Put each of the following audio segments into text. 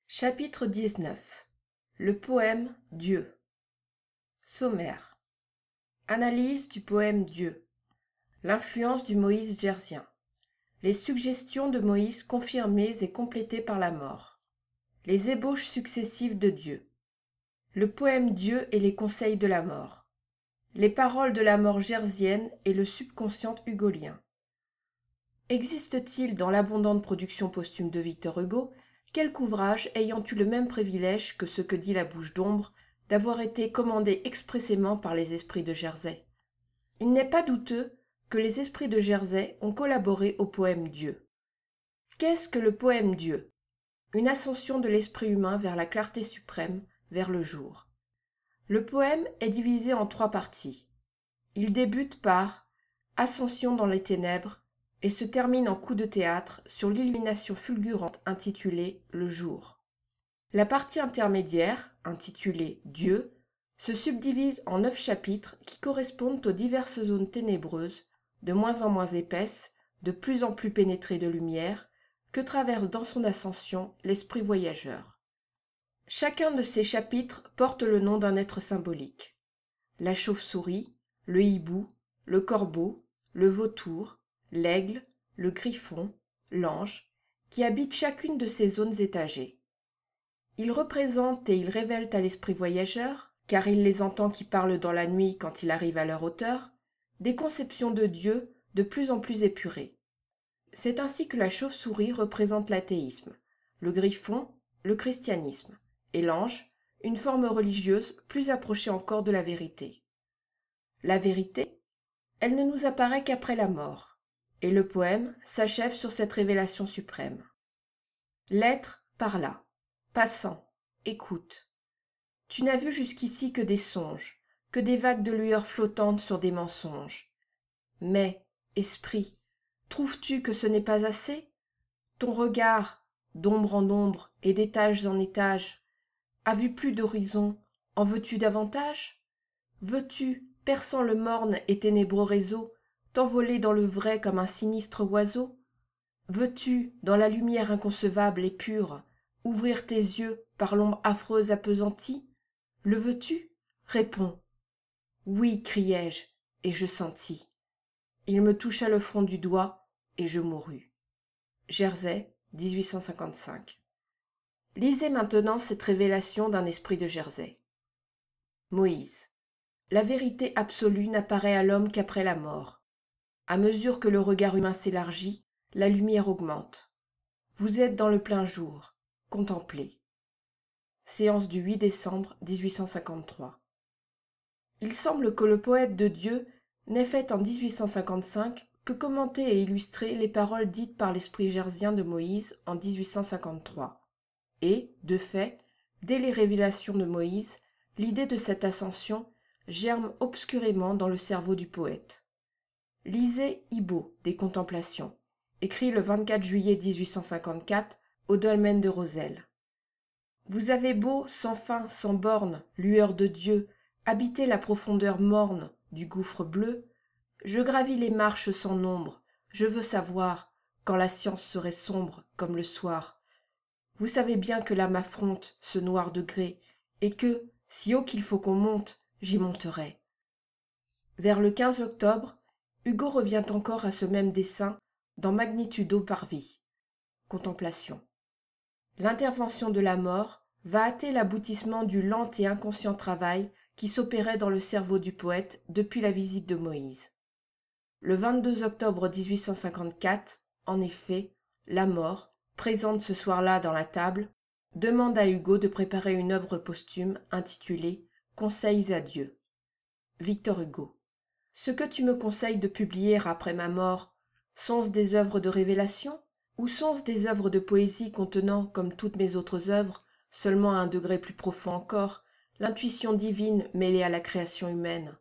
Chapitre 19. Le poème Dieu. Sommaire. Analyse du poème Dieu. L'influence du Moïse gersien. Les suggestions de Moïse confirmées et complétées par la mort. Les ébauches successives de Dieu. Le poème Dieu et les conseils de la mort. Les paroles de la mort gersienne et le subconscient hugolien. Existe-t-il dans l'abondante production posthume de Victor Hugo quelque ouvrage ayant eu le même privilège que ce que dit la bouche d'ombre d'avoir été commandé expressément par les esprits de Jersey? Il n'est pas douteux que les esprits de Jersey ont collaboré au poème Dieu. Qu'est-ce que le poème Dieu? Une ascension de l'esprit humain vers la clarté suprême, vers le jour. Le poème est divisé en 3 parties. Il débute par « Ascension dans les ténèbres » et se termine en coup de théâtre sur l'illumination fulgurante intitulée « Le jour ». La partie intermédiaire, intitulée « Dieu », se subdivise en 9 chapitres qui correspondent aux diverses zones ténébreuses, de moins en moins épaisses, de plus en plus pénétrées de lumière, que traverse dans son ascension l'esprit voyageur. Chacun de ces chapitres porte le nom d'un être symbolique. La chauve-souris, le hibou, le corbeau, le vautour, l'aigle, le griffon, l'ange, qui habitent chacune de ces zones étagées. Ils représentent et ils révèlent à l'esprit voyageur, car il les entend qui parlent dans la nuit quand il arrive à leur hauteur, des conceptions de Dieu de plus en plus épurées. C'est ainsi que la chauve-souris représente l'athéisme, le griffon, le christianisme, et l'ange, une forme religieuse plus approchée encore de la vérité. La vérité, elle ne nous apparaît qu'après la mort, et le poème s'achève sur cette révélation suprême. L'être parla, passant, écoute. Tu n'as vu jusqu'ici que des songes, que des vagues de lueur flottantes sur des mensonges. Mais, esprit, trouves-tu que ce n'est pas assez? Ton regard, d'ombre en ombre et d'étage en étage, a vu plus d'horizon, en veux-tu davantage? Veux-tu, perçant le morne et ténébreux réseau, t'envoler dans le vrai comme un sinistre oiseau? Veux-tu, dans la lumière inconcevable et pure, ouvrir tes yeux par l'ombre affreuse appesantie? Le veux-tu? Réponds. Oui, criai-je, et je sentis. Il me toucha le front du doigt, et je mourus. Jersey, 1855. Lisez maintenant cette révélation d'un esprit de Jersey. Moïse. La vérité absolue n'apparaît à l'homme qu'après la mort. À mesure que le regard humain s'élargit, la lumière augmente. Vous êtes dans le plein jour. Contemplez. Séance du 8 décembre 1853. Il semble que le poète de Dieu n'ait fait en 1855 que commenter et illustrer les paroles dites par l'esprit gersien de Moïse en 1853. Et, de fait, dès les révélations de Moïse, l'idée de cette ascension germe obscurément dans le cerveau du poète. Lisez Ibo des Contemplations, écrit le 24 juillet 1854 au dolmen de Roselle. Vous avez beau, sans fin, sans borne, lueur de Dieu, habiter la profondeur morne du gouffre bleu, je gravis les marches sans nombre, je veux savoir, quand la science serait sombre comme le soir. Vous savez bien que l'âme affronte ce noir degré, et que, si haut qu'il faut qu'on monte, j'y monterai. Vers le 15 octobre, Hugo revient encore à ce même dessin dans Magnitudo Parvis. Contemplation. L'intervention de la mort va hâter l'aboutissement du lent et inconscient travail qui s'opérait dans le cerveau du poète depuis la visite de Moïse. Le 22 octobre 1854, en effet, la mort, présente ce soir-là dans la table, demande à Hugo de préparer une œuvre posthume intitulée « Conseils à Dieu ». Victor Hugo. Ce que tu me conseilles de publier après ma mort, sont-ce des œuvres de révélation, ou sont-ce des œuvres de poésie contenant, comme toutes mes autres œuvres, seulement à un degré plus profond encore, l'intuition divine mêlée à la création humaine?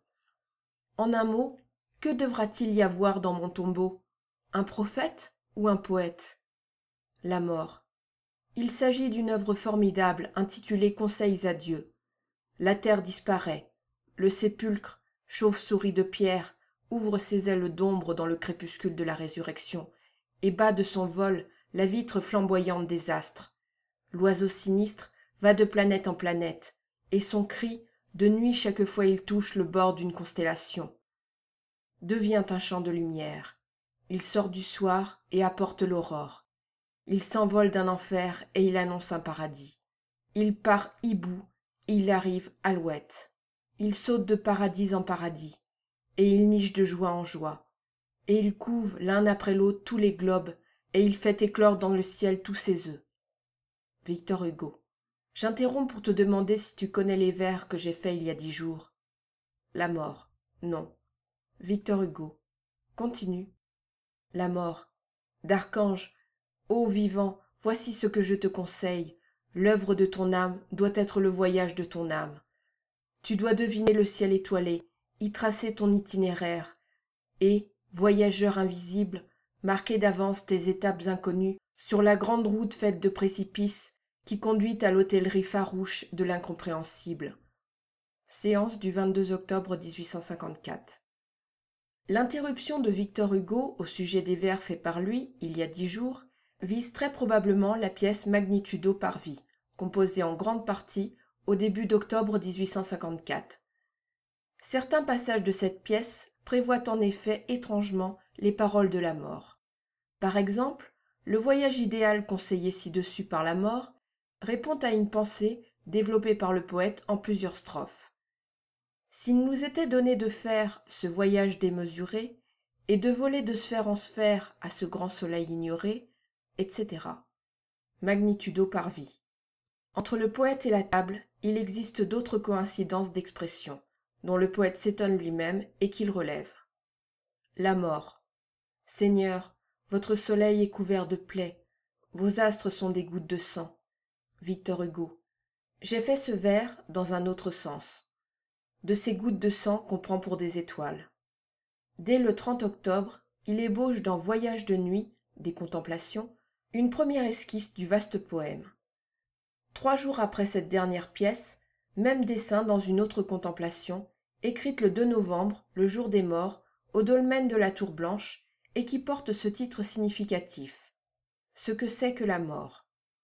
En un mot, que devra-t-il y avoir dans mon tombeau? Un prophète ou un poète? La mort. Il s'agit d'une œuvre formidable intitulée Conseils à Dieu. La terre disparaît, le sépulcre, chauve-souris de pierre, ouvre ses ailes d'ombre dans le crépuscule de la résurrection, et bat de son vol la vitre flamboyante des astres. L'oiseau sinistre va de planète en planète, et son cri, de nuit chaque fois il touche le bord d'une constellation, devient un champ de lumière. Il sort du soir et apporte l'aurore. Il s'envole d'un enfer et il annonce un paradis. Il part hibou et il arrive alouette. Il saute de paradis en paradis, et il niche de joie en joie. Et il couve l'un après l'autre tous les globes, et il fait éclore dans le ciel tous ses œufs. Victor Hugo. J'interromps pour te demander si tu connais les vers que j'ai faits il y a 10 jours. La mort. Non. Victor Hugo. Continue. La mort. D'archange. Ô vivant, voici ce que je te conseille. L'œuvre de ton âme doit être le voyage de ton âme. Tu dois deviner le ciel étoilé, y tracer ton itinéraire, et, voyageur invisible, marquer d'avance tes étapes inconnues sur la grande route faite de précipices qui conduit à l'hôtellerie farouche de l'incompréhensible. Séance du 22 octobre 1854. L'interruption de Victor Hugo au sujet des vers faits par lui, il y a 10 jours, vise très probablement la pièce Magnitudo Parvis, composée en grande partie au début d'octobre 1854. Certains passages de cette pièce prévoient en effet étrangement les paroles de la mort. Par exemple, le voyage idéal conseillé ci-dessus par la mort répond à une pensée développée par le poète en plusieurs strophes. S'il nous était donné de faire ce voyage démesuré et de voler de sphère en sphère à ce grand soleil ignoré, etc. Magnitudo Parvis. Entre le poète et la table, il existe d'autres coïncidences d'expression, dont le poète s'étonne lui-même et qu'il relève. La mort. Seigneur, votre soleil est couvert de plaies, vos astres sont des gouttes de sang. Victor Hugo. J'ai fait ce vers dans un autre sens. De ces gouttes de sang qu'on prend pour des étoiles. Dès le 30 octobre, il ébauche dans Voyage de nuit, des contemplations, une première esquisse du vaste poème. 3 jours après cette dernière pièce, même dessin dans une autre contemplation, écrite le 2 novembre, le jour des morts, au dolmen de la Tour Blanche, et qui porte ce titre significatif. Ce que c'est que la mort.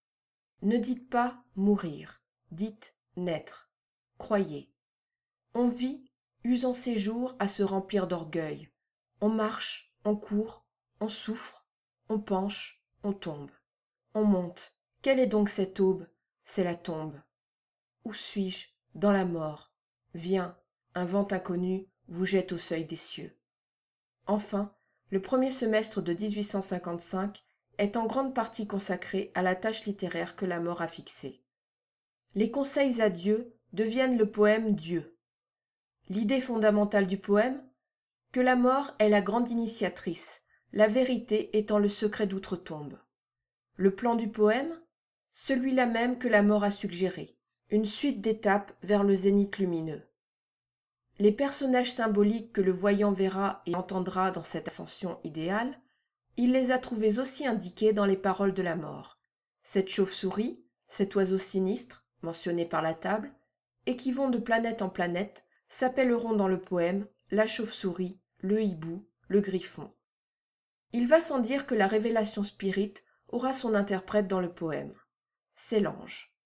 Ne dites pas mourir, dites naître. Croyez. On vit, usant ses jours à se remplir d'orgueil. On marche, on court, on souffre, on penche, on tombe. On monte. Quelle est donc cette aube? C'est la tombe. Où suis-je? Dans la mort. Viens, un vent inconnu vous jette au seuil des cieux. Enfin, le premier semestre de 1855 est en grande partie consacré à la tâche littéraire que la mort a fixée. Les conseils à Dieu deviennent le poème Dieu. L'idée fondamentale du poème? Que la mort est la grande initiatrice, la vérité étant le secret d'outre-tombe. Le plan du poème? Celui-là même que la mort a suggéré, une suite d'étapes vers le zénith lumineux. Les personnages symboliques que le voyant verra et entendra dans cette ascension idéale, il les a trouvés aussi indiqués dans les paroles de la mort. Cette chauve-souris, cet oiseau sinistre, mentionné par la table, et qui vont de planète en planète, s'appelleront dans le poème la chauve-souris, le hibou, le griffon. Il va sans dire que la révélation spirite aura son interprète dans le poème. C'est l'ange.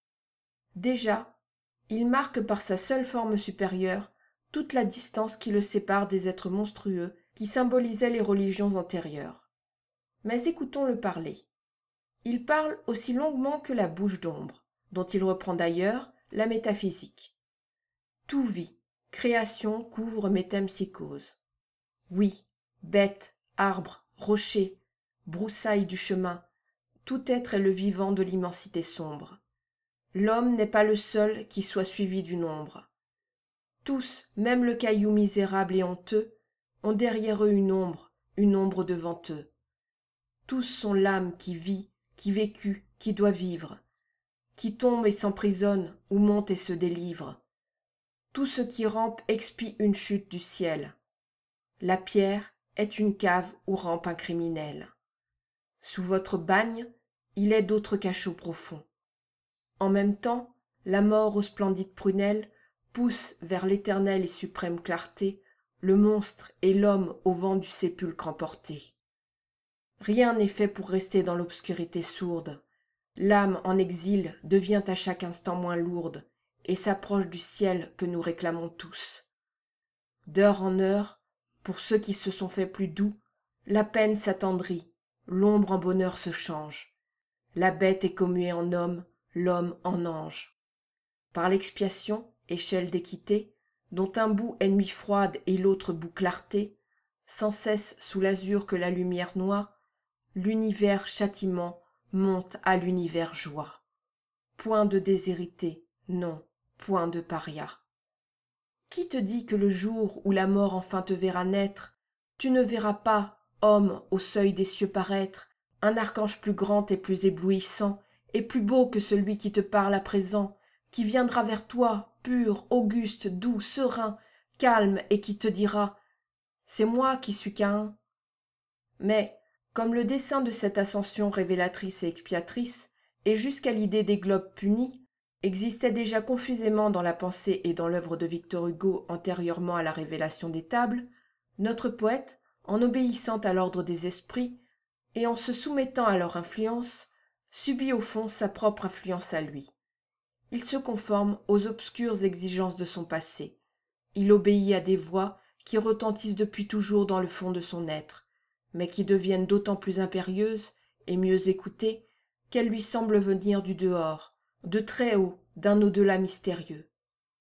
Déjà, il marque par sa seule forme supérieure toute la distance qui le sépare des êtres monstrueux qui symbolisaient les religions antérieures. Mais écoutons-le parler. Il parle aussi longuement que la bouche d'ombre, dont il reprend d'ailleurs la métaphysique. Tout vit, création couvre métempsychose. Oui, bêtes, arbres, rochers, broussailles du chemin, tout être est le vivant de l'immensité sombre. L'homme n'est pas le seul qui soit suivi du nombre. Tous, même le caillou misérable et honteux, ont derrière eux une ombre devant eux. Tous sont l'âme qui vit, qui vécut, qui doit vivre, qui tombe et s'emprisonne ou monte et se délivre. Tout ce qui rampe expie une chute du ciel. La pierre est une cave où rampe un criminel. Sous votre bagne, il est d'autres cachots profonds. En même temps, la mort aux splendides prunelles pousse vers l'éternelle et suprême clarté le monstre et l'homme au vent du sépulcre emporté. Rien n'est fait pour rester dans l'obscurité sourde. L'âme en exil devient à chaque instant moins lourde et s'approche du ciel que nous réclamons tous. D'heure en heure, pour ceux qui se sont fait plus doux, la peine s'attendrit, l'ombre en bonheur se change. La bête est commuée en homme, l'homme en ange. Par l'expiation, échelle d'équité, dont un bout est nuit froide et l'autre bout clarté, sans cesse sous l'azur que la lumière noie, l'univers châtiment monte à l'univers joie. Point de déshérité, non, point de paria. Qui te dit que le jour où la mort enfin te verra naître, tu ne verras pas, homme, au seuil des cieux paraître, un archange plus grand et plus éblouissant, et plus beau que celui qui te parle à présent, qui viendra vers toi, pur, auguste, doux, serein, calme, et qui te dira « C'est moi qui suis Caïn ». Mais, comme le dessein de cette ascension révélatrice et expiatrice, et jusqu'à l'idée des globes punis, existait déjà confusément dans la pensée et dans l'œuvre de Victor Hugo antérieurement à la révélation des tables, notre poète, en obéissant à l'ordre des esprits et en se soumettant à leur influence, subit au fond sa propre influence à lui. Il se conforme aux obscures exigences de son passé. Il obéit à des voix qui retentissent depuis toujours dans le fond de son être, mais qui deviennent d'autant plus impérieuses et mieux écoutées qu'elles lui semblent venir du dehors, de très haut, d'un au-delà mystérieux.